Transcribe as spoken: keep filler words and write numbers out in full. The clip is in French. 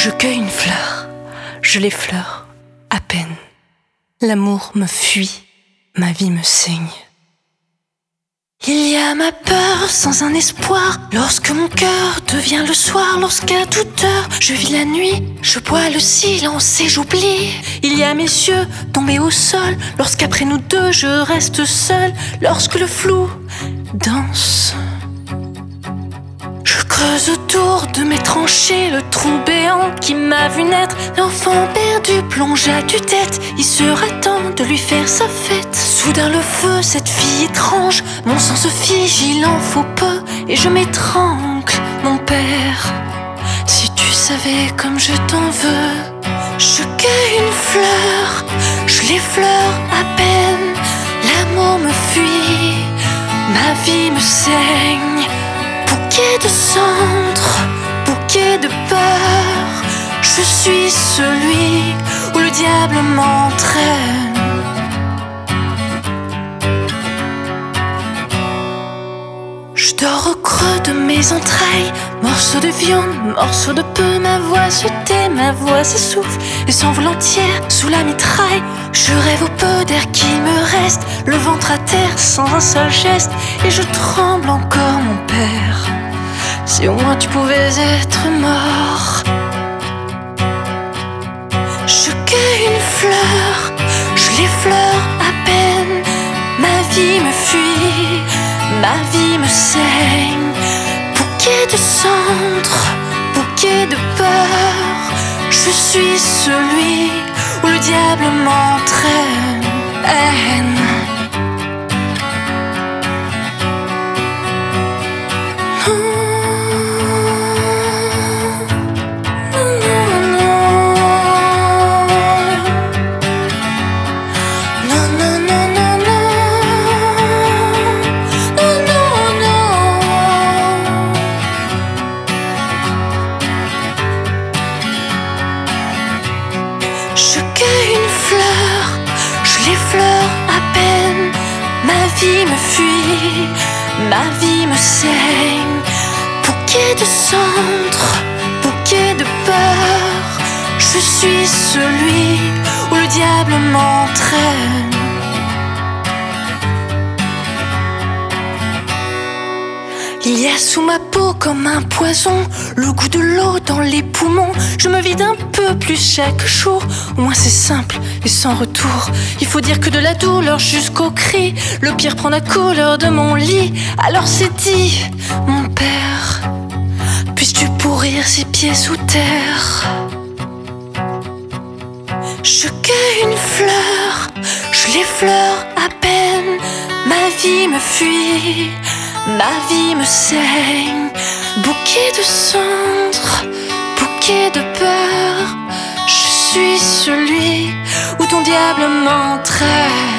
je cueille une fleur, je l'effleure à peine. L'amour me fuit, ma vie me saigne. Il y a ma peur sans un espoir, lorsque mon cœur devient le soir, lorsqu'à toute heure je vis la nuit, je bois le silence et j'oublie. Il y a mes yeux tombés au sol, lorsqu'après nous deux je reste seule, lorsque le flou danse. Je creuse autour de mes tranchées le trou béant qui m'a vu naître. L'enfant perdu plonge à tue-tête, il sera temps de lui faire sa fête. Soudain le feu, cette fille étrange, mon sang se fige, il en faut peu, et je m'étrangle, mon père. Si tu savais comme je t'en veux. Je cueille une fleur, je l'effleure à peine. L'amour me fuit, ma vie me saigne. Bouquet de cendres, bouquet de peur, je suis celui où le diable m'entraîne. Je dors au creux de mes entrailles, morceaux de viande, morceaux de peu, ma voix se tait, ma voix s'essouffle et s'envole entière sous la mitraille. Je rêve au peu d'air qu'il me reste, le ventre à terre sans un seul geste, et je tremble encore, mon père. Si au moins tu pouvais être mort. Je cueille une fleur, je l'effleure à peine. Ma vie me fuit, ma vie me saigne. Bouquet de cendres, bouquet de peur, je suis celui où le diable m'entraîne. Haine. Je cueille une fleur, je l'effleure à peine. Ma vie me fuit, ma vie me saigne. Bouquet de cendres, bouquet de peur, je suis celui où le diable m'entraîne. Il y a sous ma peau comme un poison, le goût de l'eau dans les poumons. Je me vide un peu plus chaque jour, au moins c'est simple et sans retour. Il faut dire que de la douleur jusqu'au cri, le pire prend la couleur de mon lit. Alors c'est dit, mon père, puisses-tu pourrir ses pieds sous terre. Je cueille une fleur, je l'effleure à peine. Ma vie me fuit, ma vie me saigne. Bouquet de cendres, bouquet de peur, je suis celui où ton diable m'entraîne.